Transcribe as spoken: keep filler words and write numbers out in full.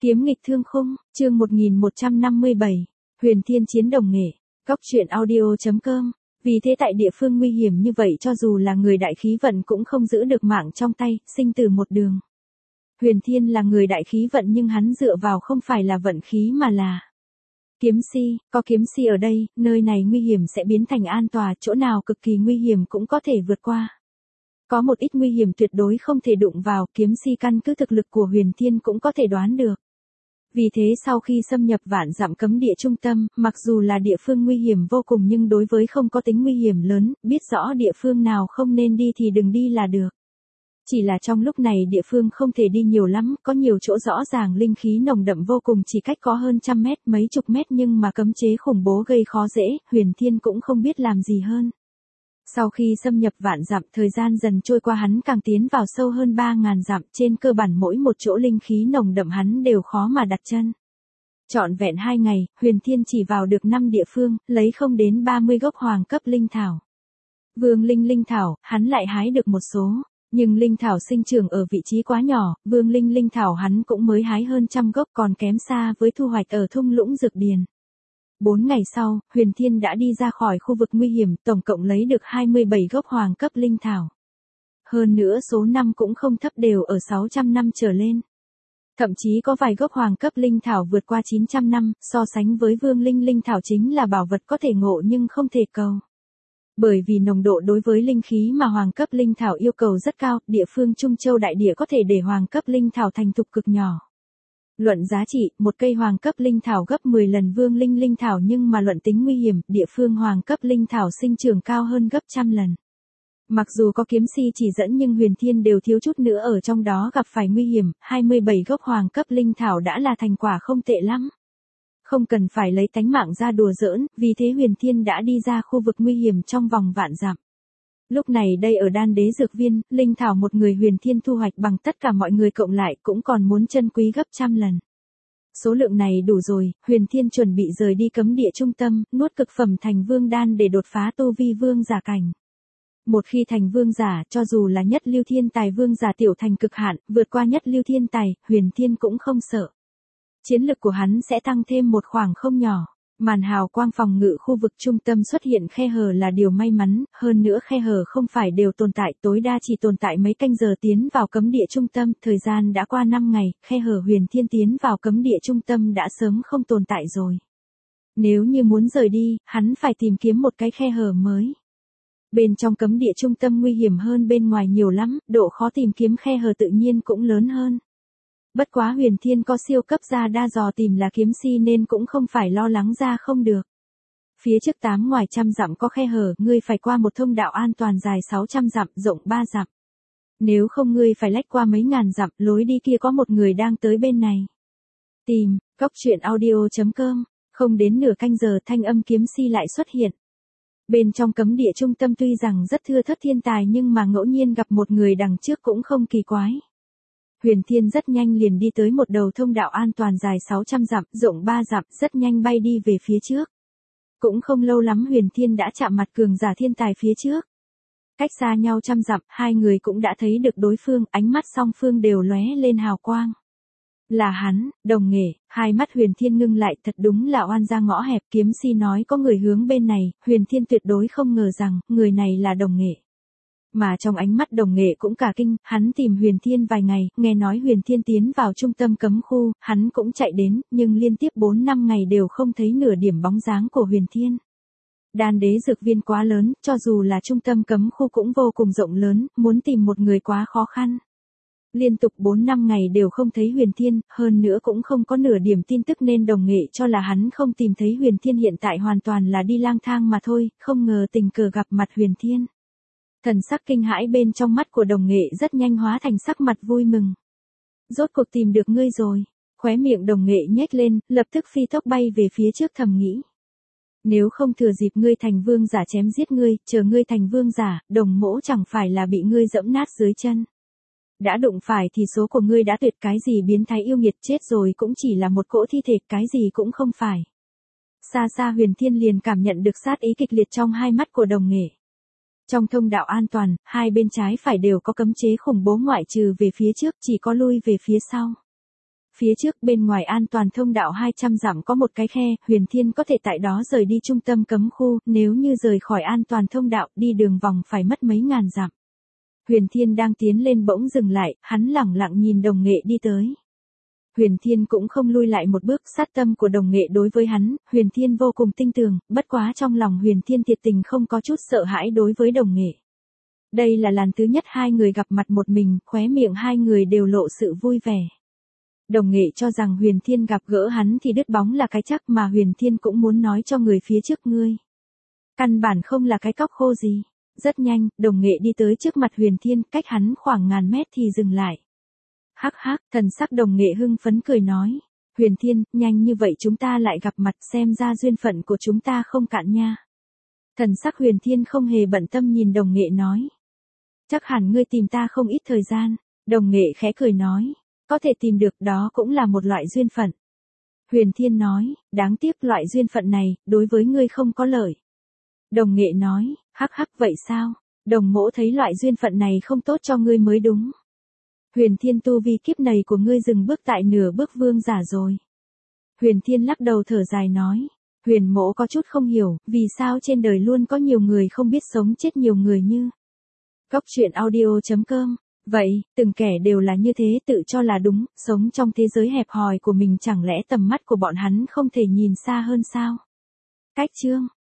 Kiếm nghịch thương khung, chương một nghìn một trăm năm mươi bảy, Huyền Thiên chiến đồng nghệ, góc truyện audio.com. Vì thế tại địa phương nguy hiểm như vậy cho dù là người đại khí vận cũng không giữ được mạng trong tay, sinh tử một đường. Huyền Thiên là người đại khí vận nhưng hắn dựa vào không phải là vận khí mà là kiếm si, có kiếm si ở đây, nơi này nguy hiểm sẽ biến thành an toàn, chỗ nào cực kỳ nguy hiểm cũng có thể vượt qua. Có một ít nguy hiểm tuyệt đối không thể đụng vào, kiếm si căn cứ thực lực của Huyền Thiên cũng có thể đoán được. Vì thế sau khi xâm nhập vạn dặm cấm địa trung tâm, mặc dù là địa phương nguy hiểm vô cùng nhưng đối với không có tính nguy hiểm lớn, biết rõ địa phương nào không nên đi thì đừng đi là được. Chỉ là trong lúc này địa phương không thể đi nhiều lắm, có nhiều chỗ rõ ràng linh khí nồng đậm vô cùng chỉ cách có hơn trăm mét, mấy chục mét nhưng mà cấm chế khủng bố gây khó dễ, Huyền Thiên cũng không biết làm gì hơn. Sau khi xâm nhập vạn dặm, thời gian dần trôi qua hắn càng tiến vào sâu hơn ba ngàn dặm, trên cơ bản mỗi một chỗ linh khí nồng đậm hắn đều khó mà đặt chân. Trọn vẹn hai ngày, Huyền Thiên chỉ vào được năm địa phương, lấy không đến ba mươi gốc hoàng cấp linh thảo. Vương linh linh thảo, hắn lại hái được một số, nhưng linh thảo sinh trưởng ở vị trí quá nhỏ, vương linh linh thảo hắn cũng mới hái hơn trăm gốc còn kém xa với thu hoạch ở thung lũng dược điền. Bốn ngày sau, Huyền Thiên đã đi ra khỏi khu vực nguy hiểm, tổng cộng lấy được hai mươi bảy gốc hoàng cấp linh thảo. Hơn nữa số năm cũng không thấp đều ở sáu trăm năm trở lên. Thậm chí có vài gốc hoàng cấp linh thảo vượt qua chín trăm năm, so sánh với vương linh linh thảo chính là bảo vật có thể ngộ nhưng không thể cầu. Bởi vì nồng độ đối với linh khí mà hoàng cấp linh thảo yêu cầu rất cao, địa phương Trung Châu đại địa có thể để hoàng cấp linh thảo thành thục cực nhỏ. Luận giá trị, một cây hoàng cấp linh thảo gấp mười lần vương linh linh thảo nhưng mà luận tính nguy hiểm, địa phương hoàng cấp linh thảo sinh trưởng cao hơn gấp trăm lần. Mặc dù có kiếm si chỉ dẫn nhưng Huyền Thiên đều thiếu chút nữa ở trong đó gặp phải nguy hiểm, hai mươi bảy gốc hoàng cấp linh thảo đã là thành quả không tệ lắm. Không cần phải lấy tánh mạng ra đùa giỡn, vì thế Huyền Thiên đã đi ra khu vực nguy hiểm trong vòng vạn dặm. Lúc này đây ở đan đế dược viên, linh thảo một người Huyền Thiên thu hoạch bằng tất cả mọi người cộng lại cũng còn muốn chân quý gấp trăm lần. Số lượng này đủ rồi, Huyền Thiên chuẩn bị rời đi cấm địa trung tâm, nuốt cực phẩm thành vương đan để đột phá tu vi vương giả cảnh. Một khi thành vương giả, cho dù là nhất lưu thiên tài vương giả tiểu thành cực hạn, vượt qua nhất lưu thiên tài, Huyền Thiên cũng không sợ. Chiến lực của hắn sẽ tăng thêm một khoảng không nhỏ. Màn hào quang phòng ngự khu vực trung tâm xuất hiện khe hở là điều may mắn, hơn nữa khe hở không phải đều tồn tại, tối đa chỉ tồn tại mấy canh giờ tiến vào cấm địa trung tâm, thời gian đã qua năm ngày, khe hở Huyền Thiên tiến vào cấm địa trung tâm đã sớm không tồn tại rồi. Nếu như muốn rời đi, hắn phải tìm kiếm một cái khe hở mới. Bên trong cấm địa trung tâm nguy hiểm hơn bên ngoài nhiều lắm, độ khó tìm kiếm khe hở tự nhiên cũng lớn hơn. Bất quá Huyền Thiên có siêu cấp ra đa dò tìm là kiếm si nên cũng không phải lo lắng ra không được. Phía trước tám ngoài trăm dặm có khe hở, ngươi phải qua một thông đạo an toàn dài sáu trăm dặm, rộng ba dặm. Nếu không ngươi phải lách qua mấy ngàn dặm, lối đi kia có một người đang tới bên này. Tìm, góc truyện audio.com, không đến nửa canh giờ thanh âm kiếm si lại xuất hiện. Bên trong cấm địa trung tâm tuy rằng rất thưa thớt thiên tài nhưng mà ngẫu nhiên gặp một người đằng trước cũng không kỳ quái. Huyền Thiên rất nhanh liền đi tới một đầu thông đạo an toàn dài sáu trăm dặm, rộng ba dặm, rất nhanh bay đi về phía trước. Cũng không lâu lắm Huyền Thiên đã chạm mặt cường giả thiên tài phía trước. Cách xa nhau trăm dặm, hai người cũng đã thấy được đối phương, ánh mắt song phương đều lóe lên hào quang. Là hắn, đồng nghệ, hai mắt Huyền Thiên ngưng lại, thật đúng là oan ra ngõ hẹp, kiếm si nói có người hướng bên này, Huyền Thiên tuyệt đối không ngờ rằng, người này là đồng nghệ. Mà trong ánh mắt đồng nghệ cũng cả kinh, hắn tìm Huyền Thiên vài ngày, nghe nói Huyền Thiên tiến vào trung tâm cấm khu, hắn cũng chạy đến, nhưng liên tiếp bốn năm ngày đều không thấy nửa điểm bóng dáng của Huyền Thiên. Đan đế dược viên quá lớn, cho dù là trung tâm cấm khu cũng vô cùng rộng lớn, muốn tìm một người quá khó khăn. Liên tục bốn năm ngày đều không thấy Huyền Thiên, hơn nữa cũng không có nửa điểm tin tức nên đồng nghệ cho là hắn không tìm thấy Huyền Thiên hiện tại hoàn toàn là đi lang thang mà thôi, không ngờ tình cờ gặp mặt Huyền Thiên. Thần sắc kinh hãi bên trong mắt của đồng nghệ rất nhanh hóa thành sắc mặt vui mừng. Rốt cuộc tìm được ngươi rồi. Khóe miệng đồng nghệ nhếch lên, lập tức phi tốc bay về phía trước thầm nghĩ. Nếu không thừa dịp ngươi thành vương giả chém giết ngươi, chờ ngươi thành vương giả, đồng mỗ chẳng phải là bị ngươi dẫm nát dưới chân. Đã đụng phải thì số của ngươi đã tuyệt, cái gì biến thái yêu nghiệt chết rồi cũng chỉ là một cỗ thi thể, cái gì cũng không phải. Xa xa Huyền Thiên liền cảm nhận được sát ý kịch liệt trong hai mắt của đồng nghệ. Trong thông đạo an toàn, hai bên trái phải đều có cấm chế khủng bố ngoại trừ về phía trước chỉ có lui về phía sau. Phía trước bên ngoài an toàn thông đạo hai trăm dặm có một cái khe, Huyền Thiên có thể tại đó rời đi trung tâm cấm khu, nếu như rời khỏi an toàn thông đạo, đi đường vòng phải mất mấy ngàn dặm. Huyền Thiên đang tiến lên bỗng dừng lại, hắn lẳng lặng nhìn Đồng Nghệ đi tới. Huyền Thiên cũng không lui lại một bước, sát tâm của Đồng Nghệ đối với hắn, Huyền Thiên vô cùng tin tưởng, bất quá trong lòng Huyền Thiên thiệt tình không có chút sợ hãi đối với Đồng Nghệ. Đây là lần thứ nhất hai người gặp mặt một mình, khóe miệng hai người đều lộ sự vui vẻ. Đồng Nghệ cho rằng Huyền Thiên gặp gỡ hắn thì đứt bóng là cái chắc mà Huyền Thiên cũng muốn nói cho người phía trước ngươi. Căn bản không là cái cóc khô gì. Rất nhanh, Đồng Nghệ đi tới trước mặt Huyền Thiên, cách hắn khoảng ngàn mét thì dừng lại. Hắc hắc, thần sắc Đồng Nghệ hưng phấn cười nói. Huyền Thiên, nhanh như vậy chúng ta lại gặp mặt, xem ra duyên phận của chúng ta không cạn nha. Thần sắc Huyền Thiên không hề bận tâm nhìn Đồng Nghệ nói. Chắc hẳn ngươi tìm ta không ít thời gian. Đồng Nghệ khẽ cười nói. Có thể tìm được đó cũng là một loại duyên phận. Huyền Thiên nói, đáng tiếc loại duyên phận này, đối với ngươi không có lợi. Đồng Nghệ nói, hắc hắc vậy sao? Đồng mỗ thấy loại duyên phận này không tốt cho ngươi mới đúng. Huyền Thiên tu vi kiếp này của ngươi dừng bước tại nửa bước vương giả rồi. Huyền Thiên lắc đầu thở dài nói, Huyền mỗ có chút không hiểu, vì sao trên đời luôn có nhiều người không biết sống chết nhiều người như. Góc truyện audio chấm com. Vậy, từng kẻ đều là như thế, tự cho là đúng, sống trong thế giới hẹp hòi của mình, chẳng lẽ tầm mắt của bọn hắn không thể nhìn xa hơn sao? Cách chương